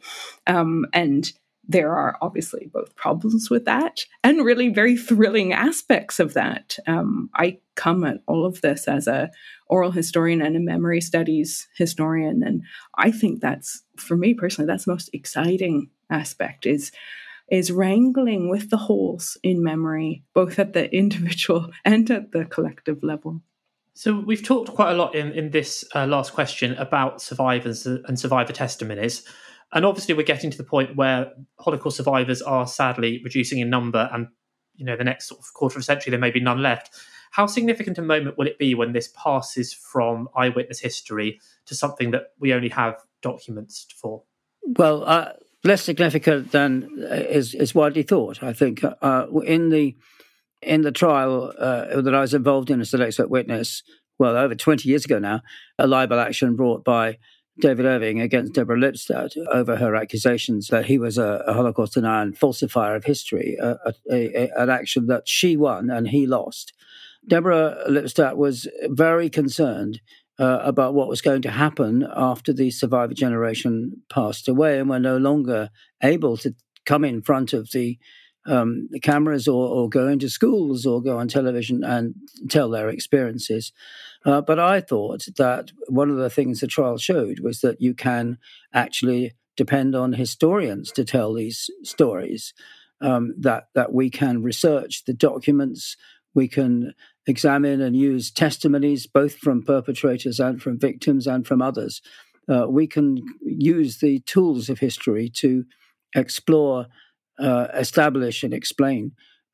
And there are obviously both problems with that and really very thrilling aspects of that. I come at all of this as a oral historian and a memory studies historian. And I think that's, for me personally, that's the most exciting aspect is wrangling with the holes in memory, both at the individual and at the collective level. So we've talked quite a lot in this last question about survivors and survivor testimonies. And obviously we're getting to the point where Holocaust survivors are sadly reducing in number, and the next sort of quarter of a century there may be none left. How significant a moment will it be when this passes from eyewitness history to something that we only have documents for? Well, less significant than is widely thought. I think in the trial that I was involved in as an expert witness, well, over 20 years ago now, a libel action brought by David Irving against Deborah Lipstadt over her accusations that he was a Holocaust denier and falsifier of history, an action that she won and he lost. Deborah Lipstadt was very concerned about what was going to happen after the survivor generation passed away and were no longer able to come in front of the cameras or go into schools or go on television and tell their experiences. But I thought that one of the things the trial showed was that you can actually depend on historians to tell these stories, that we can research the documents, we can examine and use testimonies both from perpetrators and from victims and from others. We can use the tools of history to explore, establish and explain.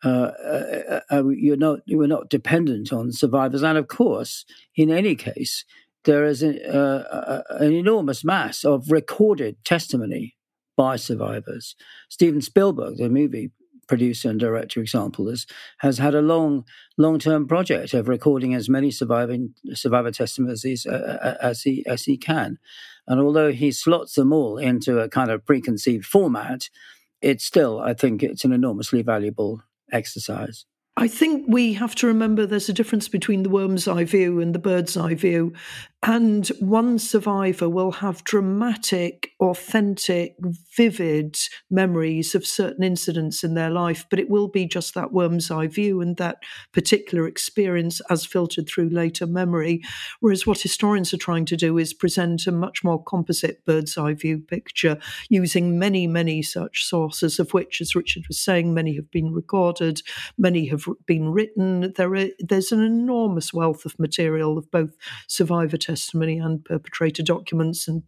We're not dependent on survivors. And of course, in any case, there is an enormous mass of recorded testimony by survivors. Steven Spielberg, the movie producer and director example, has had a long-term project of recording as many survivor testimonies as he can. And although he slots them all into a kind of preconceived format, it's still, I think, it's an enormously valuable exercise. I think we have to remember there's a difference between the worm's eye view and the bird's eye view. And one survivor will have dramatic, authentic, vivid memories of certain incidents in their life, but it will be just that worm's eye view and that particular experience as filtered through later memory. Whereas what historians are trying to do is present a much more composite bird's eye view picture using many, many such sources, of which, as Richard was saying, many have been recorded, many have been written. There's an enormous wealth of material of both survivor testimony and perpetrator documents and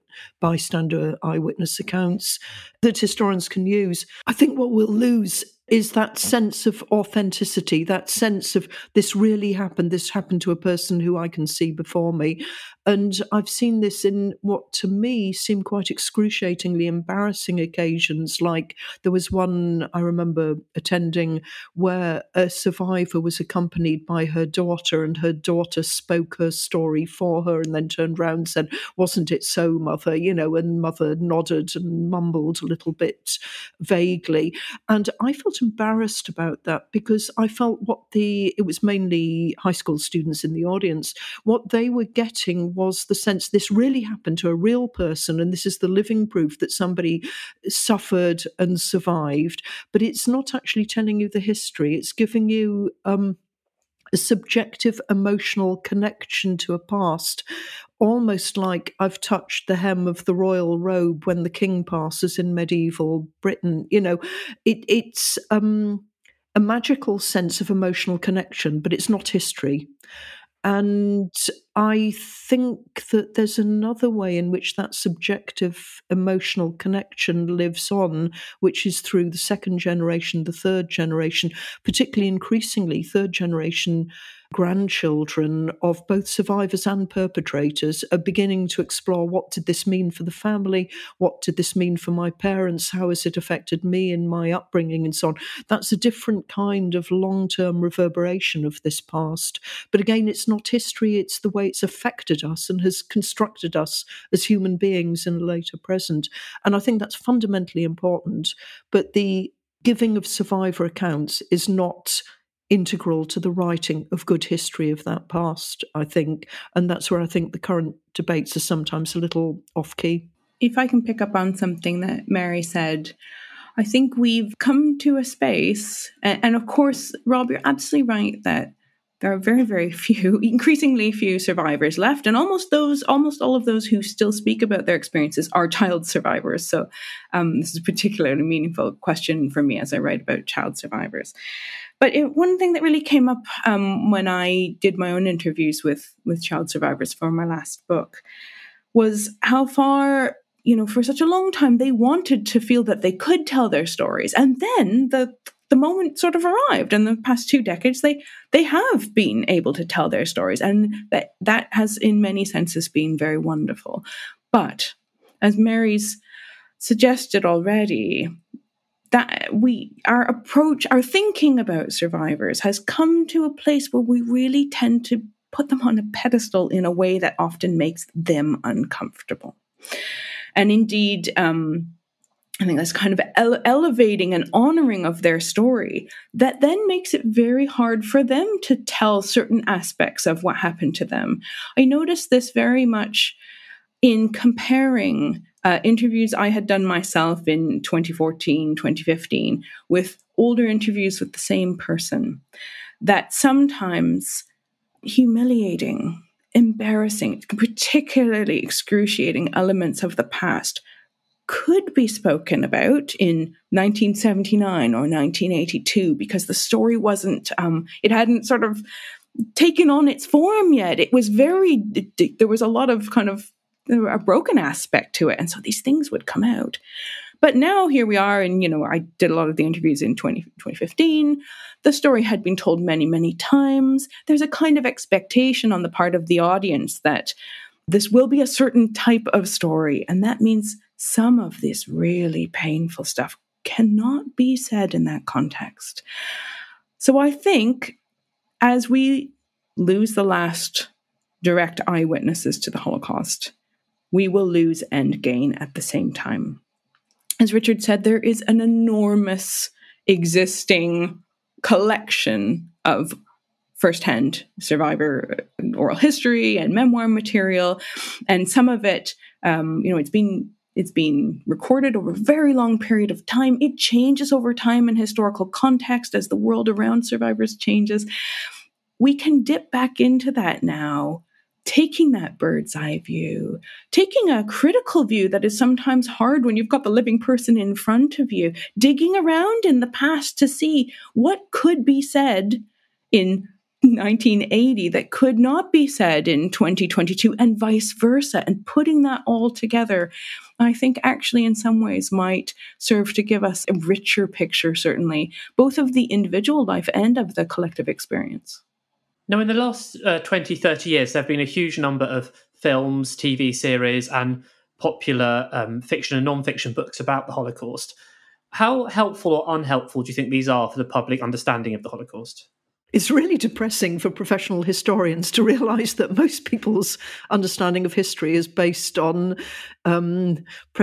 bystander eyewitness accounts that historians can use. I think what we'll lose is that sense of authenticity, that sense of this really happened, this happened to a person who I can see before me. And I've seen this in what to me seemed quite excruciatingly embarrassing occasions. Like there was one I remember attending where a survivor was accompanied by her daughter and her daughter spoke her story for her and then turned around and said, "Wasn't it so, Mother?" And Mother nodded and mumbled a little bit vaguely. And I felt embarrassed about that because I felt it was mainly high school students in the audience, what they were getting was the sense this really happened to a real person and this is the living proof that somebody suffered and survived, but it's not actually telling you the history. It's giving you a subjective emotional connection to a past, almost like I've touched the hem of the royal robe when the king passes in medieval Britain. It's a magical sense of emotional connection, but it's not history. And I think that there's another way in which that subjective emotional connection lives on, which is through the second generation, the third generation, particularly increasingly third generation grandchildren of both survivors and perpetrators are beginning to explore, what did this mean for the family? What did this mean for my parents? How has it affected me in my upbringing and so on? That's a different kind of long-term reverberation of this past. But again, it's not history, it's the way it's affected us and has constructed us as human beings in the later present. And I think that's fundamentally important. But the giving of survivor accounts is not integral to the writing of good history of that past, I think. And that's where I think the current debates are sometimes a little off-key. If I can pick up on something that Mary said, I think we've come to a space, and of course, Rob, you're absolutely right that there are very, very few, increasingly few survivors left, and almost all of those who still speak about their experiences are child survivors. So this is a particularly meaningful question for me as I write about child survivors. But one thing that really came up when I did my own interviews with child survivors for my last book was how far, for such a long time, they wanted to feel that they could tell their stories. And then the moment sort of arrived. In the past 2 decades, they have been able to tell their stories. And that has, in many senses, been very wonderful. But as Mary's suggested already, that our thinking about survivors has come to a place where we really tend to put them on a pedestal in a way that often makes them uncomfortable. And indeed, I think that's kind of elevating and honoring of their story that then makes it very hard for them to tell certain aspects of what happened to them. I noticed this very much in comparing interviews I had done myself in 2014, 2015 with older interviews with the same person, that sometimes humiliating, embarrassing, particularly excruciating elements of the past could be spoken about in 1979 or 1982 because the story wasn't, it hadn't sort of taken on its form yet. It was there was a lot of kind of a broken aspect to it. And so these things would come out. But now here we are, and, I did a lot of the interviews in 2015. The story had been told many, many times. There's a kind of expectation on the part of the audience that this will be a certain type of story. And that means some of this really painful stuff cannot be said in that context. So I think as we lose the last direct eyewitnesses to the Holocaust, we will lose and gain at the same time. As Richard said, there is an enormous existing collection of firsthand survivor oral history and memoir material, and some of it, it's been recorded over a very long period of time. It changes over time in historical context as the world around survivors changes. We can dip back into that now, taking that bird's eye view, taking a critical view that is sometimes hard when you've got the living person in front of you, digging around in the past to see what could be said in 1980 that could not be said in 2022 and vice versa, and putting that all together, I think actually in some ways might serve to give us a richer picture, certainly, both of the individual life and of the collective experience. Now, in the last 20, 30 years, there have been a huge number of films, TV series, and popular fiction and non-fiction books about the Holocaust. How helpful or unhelpful do you think these are for the public understanding of the Holocaust? It's really depressing for professional historians to realise that most people's understanding of history is based on film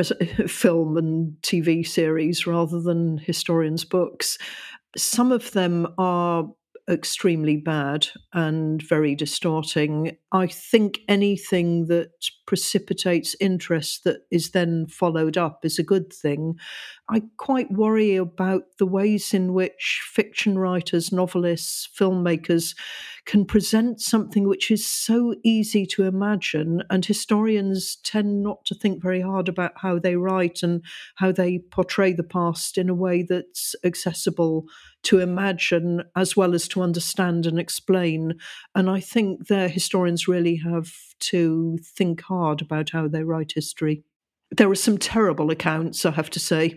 and TV series rather than historians' books. Some of them are extremely bad and very distorting. I think anything that precipitates interest that is then followed up is a good thing. I quite worry about the ways in which fiction writers, novelists, filmmakers can present something which is so easy to imagine, and historians tend not to think very hard about how they write and how they portray the past in a way that's accessible to imagine as well as to understand and explain. And I think their historians really have to think hard about how they write history. there are some terrible accounts, I have to say,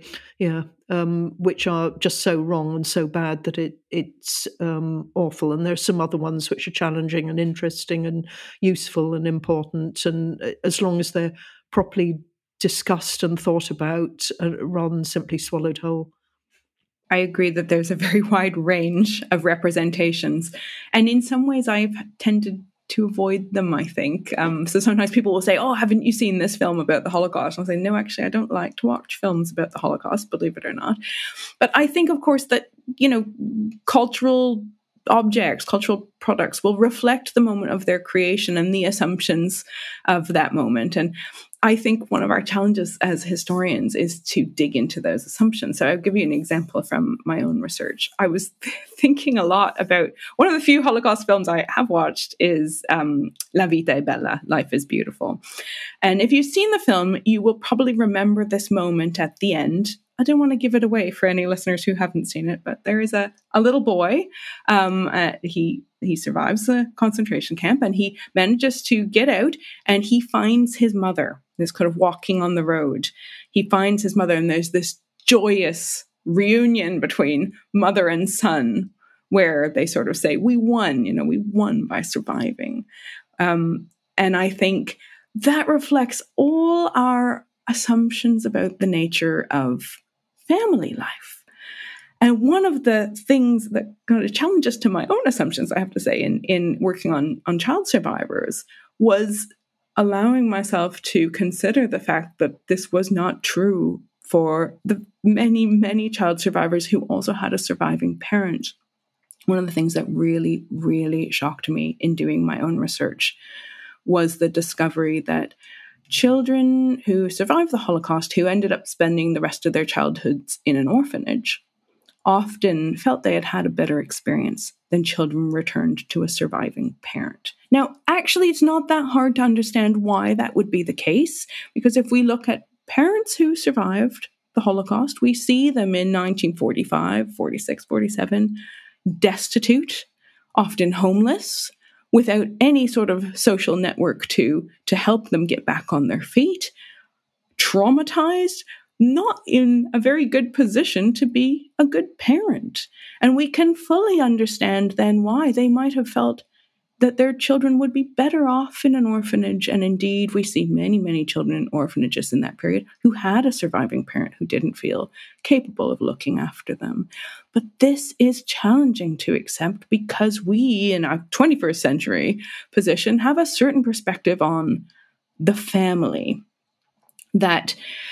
which are just so wrong and so bad that it's awful. And there are some other ones which are challenging and interesting and useful and important. And as long as they're properly discussed and thought about rather than simply swallowed whole. I agree that there's a very wide range of representations. And in some ways, I've tended to avoid them, I think. So sometimes people will say, oh, haven't you seen this film about the Holocaust? I'll say, no, actually, I don't like to watch films about the Holocaust, believe it or not. But I think, of course, that, cultural objects, cultural products will reflect the moment of their creation and the assumptions of that moment. And I think one of our challenges as historians is to dig into those assumptions. So I'll give you an example from my own research. I was thinking a lot about one of the few Holocaust films I have watched is La Vita è Bella, Life is Beautiful. And if you've seen the film, you will probably remember this moment at the end. I don't want to give it away for any listeners who haven't seen it, but there is a little boy. He survives the concentration camp and he manages to get out and he finds his mother. He's kind of walking on the road. He finds his mother and there's this joyous reunion between mother and son where they sort of say, we won, we won by surviving. And I think that reflects all our assumptions about the nature of family life. And one of the things that kind of challenged us to my own assumptions, I have to say, in working on child survivors was allowing myself to consider the fact that this was not true for the many, many child survivors who also had a surviving parent. One of the things that really, really shocked me in doing my own research was the discovery that children who survived the Holocaust, who ended up spending the rest of their childhoods in an orphanage, often felt they had a better experience than children returned to a surviving parent. Now, actually, it's not that hard to understand why that would be the case, because if we look at parents who survived the Holocaust, we see them in 1945, 46, 47, destitute, often homeless, without any sort of social network to help them get back on their feet, traumatized, not in a very good position to be a good parent. And we can fully understand then why they might have felt that their children would be better off in an orphanage. And indeed, we see many, many children in orphanages in that period who had a surviving parent who didn't feel capable of looking after them. But this is challenging to accept because we, in our 21st century position, have a certain perspective on the family that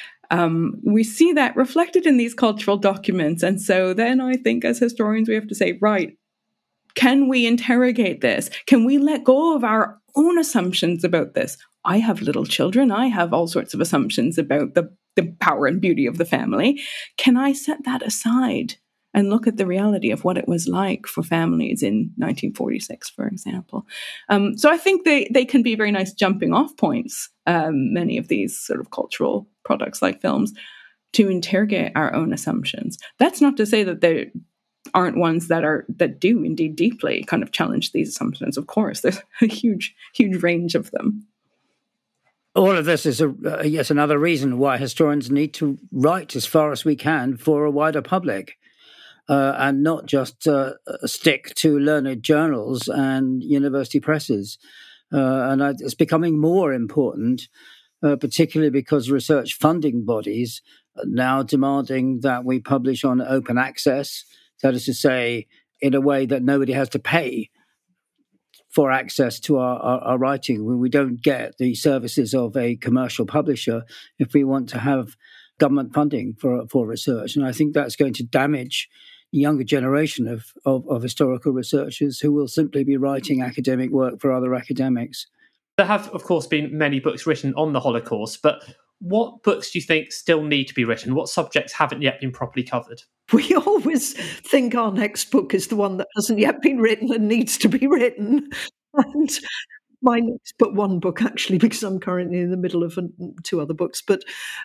we see that reflected in these cultural documents. And so then I think as historians, we have to say, right, can we interrogate this? Can we let go of our own assumptions about this? I have little children. I have all sorts of assumptions about the power and beauty of the family. Can I set that aside and look at the reality of what it was like for families in 1946, for example? So I think they can be very nice jumping off points, many of these sort of cultural products like films, to interrogate our own assumptions. That's not to say that there aren't ones that do indeed deeply kind of challenge these assumptions. Of course, there's a huge range of them. All of this is yet another reason why historians need to write as far as we can for a wider public, and not just stick to learned journals and university presses. And it's becoming more important, particularly because research funding bodies are now demanding that we publish on open access. That is to say, in a way that nobody has to pay for access to our writing. We don't get the services of a commercial publisher if we want to have government funding for research. And I think that's going to damage the younger generation of historical researchers who will simply be writing academic work for other academics. There have, of course, been many books written on the Holocaust, but what books do you think still need to be written? What subjects haven't yet been properly covered? We always think our next book is the one that hasn't yet been written and needs to be written. And my next but one book, actually, because I'm currently in the middle of 2 other books, but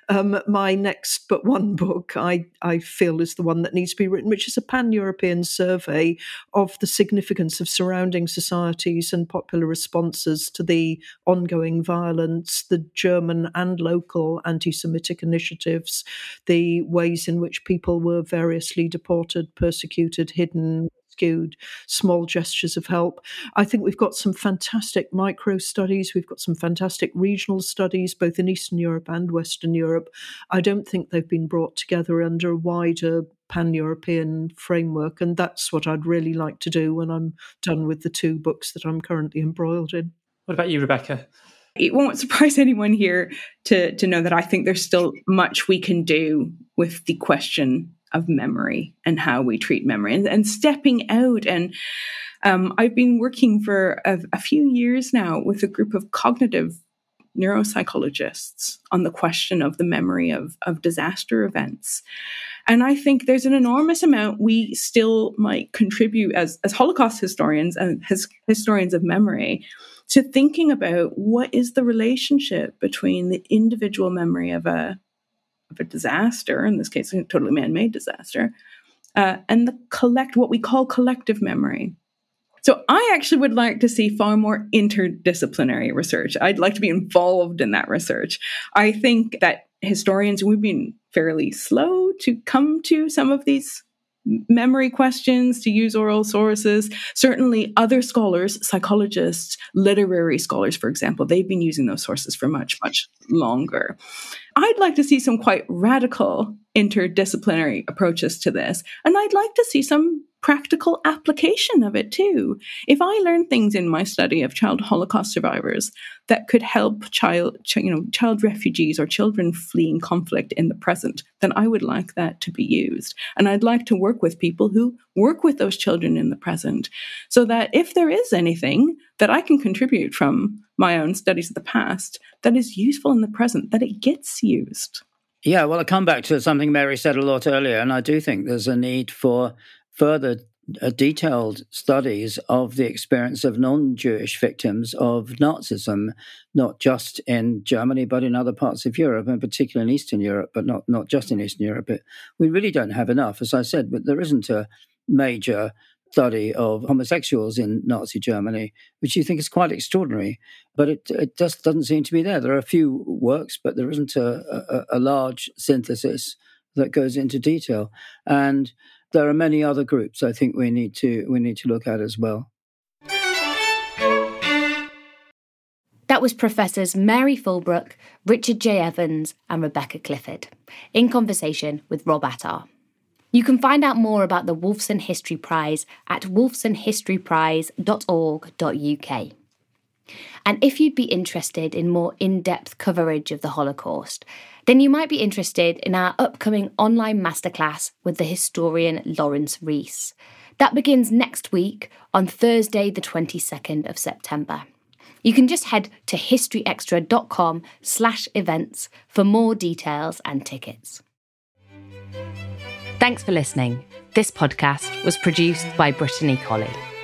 my next but one book I feel is the one that needs to be written, which is a pan-European survey of the significance of surrounding societies and popular responses to the ongoing violence, the German and local anti-Semitic initiatives, the ways in which people were variously deported, persecuted, hidden, skewed, small gestures of help. I think we've got some fantastic micro studies. We've got some fantastic regional studies, both in Eastern Europe and Western Europe. I don't think they've been brought together under a wider pan-European framework, and that's what I'd really like to do when I'm done with the 2 books that I'm currently embroiled in. What about you, Rebecca? It won't surprise anyone here to know that I think there's still much we can do with the question of memory and how we treat memory and stepping out. And I've been working for a few years now with a group of cognitive neuropsychologists on the question of the memory of disaster events. And I think there's an enormous amount we still might contribute as Holocaust historians and historians of memory to thinking about what is the relationship between the individual memory of a disaster, in this case, a totally man-made disaster, and what we call collective memory. So I actually would like to see far more interdisciplinary research. I'd like to be involved in that research. I think that historians, we've been fairly slow to come to some of these memory questions, to use oral sources. Certainly other scholars, psychologists, literary scholars, for example, they've been using those sources for much, much longer. I'd like to see some quite radical interdisciplinary approaches to this. And I'd like to see some practical application of it too. If I learn things in my study of child Holocaust survivors that could help child refugees or children fleeing conflict in the present, then I would like that to be used. And I'd like to work with people who work with those children in the present, so that if there is anything that I can contribute from my own studies of the past that is useful in the present, that it gets used. Yeah, well, I come back to something Mary said a lot earlier, and I do think there's a need for further detailed studies of the experience of non-Jewish victims of Nazism, not just in Germany, but in other parts of Europe, and particularly in Eastern Europe, but not just in Eastern Europe. But we really don't have enough, as I said, but there isn't a major study of homosexuals in Nazi Germany, which you think is quite extraordinary, but it just doesn't seem to be there. There are a few works, but there isn't a large synthesis that goes into detail. And there are many other groups I think we need to look at as well. That was Professors Mary Fulbrook, Richard J. Evans and Rebecca Clifford, in conversation with Rob Attar. You can find out more about the Wolfson History Prize at wolfsonhistoryprize.org.uk. And if you'd be interested in more in-depth coverage of the Holocaust, then you might be interested in our upcoming online masterclass with the historian Lawrence Rees. That begins next week on Thursday, the 22nd of September. You can just head to historyextra.com/events for more details and tickets. Thanks for listening. This podcast was produced by Brittany Colley.